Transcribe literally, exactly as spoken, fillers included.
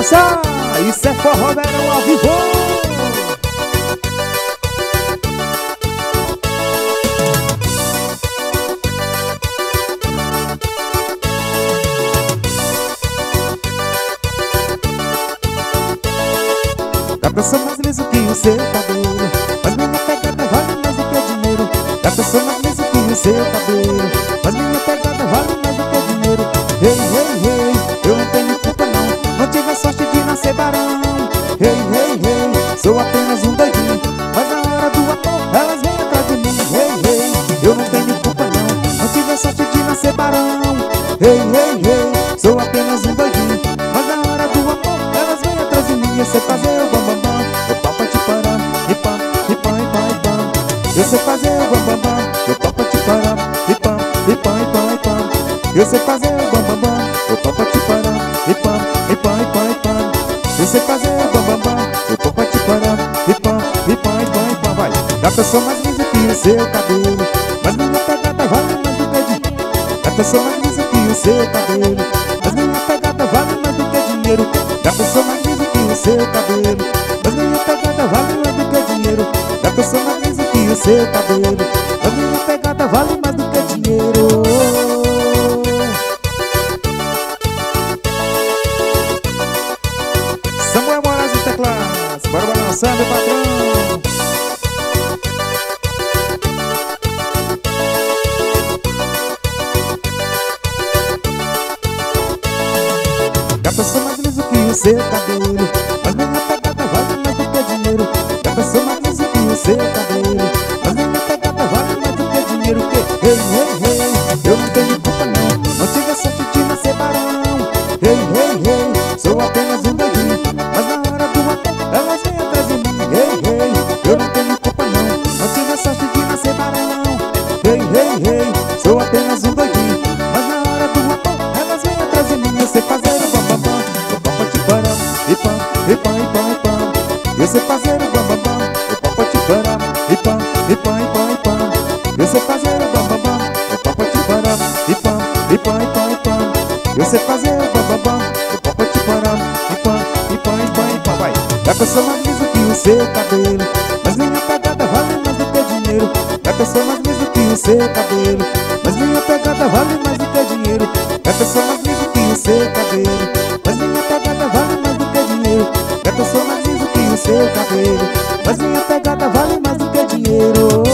dançar, isso é forró verão ao vivo. Gata, sou mais liso que o seu cabelo, mas minha pegada vale mais do que dinheiro. Gata, sou mais liso que o seu cabelo, mas minha pegada vale mais do que dinheiro. Ei, ei, ei, eu não tenho culpa não, não tive a sorte de nascer barão. Ei, ei, ei, sou apenas um doidinho, mas na hora do amor elas vêm atrás de mim. Ei, ei, eu não tenho culpa não, não tive a sorte de nascer barão. Ei, ei, ei, sou apenas um doidinho, mas na hora do amor elas vêm atrás de mim. Eu sei fazer o bambambam, eu topo te parar, e pam, e pam, e pam, e pam. Eu sei fazer o bambambam, eu topo te parar, e pam, e pam, e pam, e pam. Eu sei fazer o bambambam, eu topo te parar, e pam, e pam, e pam, e pam. Eu sei fazer o bambambam, eu topo te parar, e pam, e pam, e pam, e pam. Vai, gata, sou mais liso que o seu cabelo, mas minha pegada vale mais do que dinheiro. Gata, sou mais liso que o seu cabelo, mas minha pegada vale mais do que dinheiro. Gata, sou mais liso que o seu cabelo, mas minha pegada vale mais do que dinheiro. Gata, sou mais liso que o seu cabelo, mas minha pegada vale mais do que dinheiro. Samuel Moraes e teclados, bora balançar, meu patrão. Gata, sou mais liso que o seu cabelo, mas minha pegada vale mais do que dinheiro. Gata, sou mais liso que o seu cabelo, mas minha pegada vale mais do que dinheiro. Que, ei, ei, ei, eu não tenho culpa não, não tive a sorte de nascer barão. Ei, ei, ei, sou apenas um doidinho, mas na hora do amor elas vêm atrás de mim. Ei, ei, eu não tenho culpa não, não tive a sorte de nascer barão. Ei, ei, ei, sou apenas um doidinho, mas na hora do amor elas vêm atrás de mim. Eu sei fazer o bambambam, eu topo te parar, e pam, e pam, e pam, e pam. Eu sei fazer o bambambam, eu topo te parar, e pam, e pam, e pam, e pam. Eu sei fazer o bambambam, eu topo te parar, e pam, e pam, e pam, e pam. Eu sei fazer o bambambam, eu topo te parar, e pam, e pam, e pam, e pam. Vai, gata, sou mais liso que o seu cabelo, mas minha pegada vale mais do que dinheiro. Gata, sou mais liso que o seu cabelo, mas minha pegada vale mais do que dinheiro. Gata, sou mais liso que o seu cabelo, mas minha pegada vale mais do que dinheiro. Gata, sou mais liso que o seu cabelo, mas minha pegada vale mais do que dinheiro.